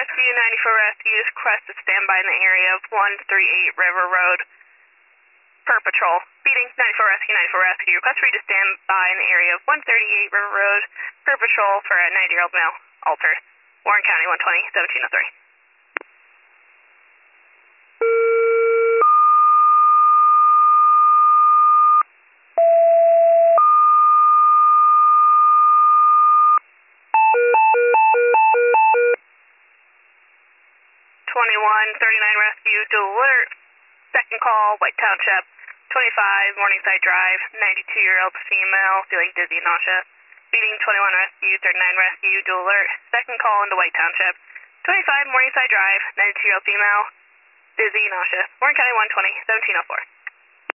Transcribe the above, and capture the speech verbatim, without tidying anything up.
Rescue, ninety-four Rescue, is requested standby in the area of one thirty-eight River Road per patrol. Beating, ninety-four Rescue, ninety-four Rescue, request for you to stand by in the area of one thirty-eight River Road per patrol for a ninety-year-old male, altered. Warren County, one twenty, seventeen oh three. twenty-one thirty-nine Rescue, dual alert. Second call, White Township. twenty-five Morningside Drive, ninety-two-year-old female, feeling dizzy and nauseous. Beating, twenty-one Rescue, thirty-nine Rescue, dual alert. Second call into White Township. twenty-five Morningside Drive, ninety-two-year-old female, dizzy, nauseous. Warren County, one twenty, seventeen oh four.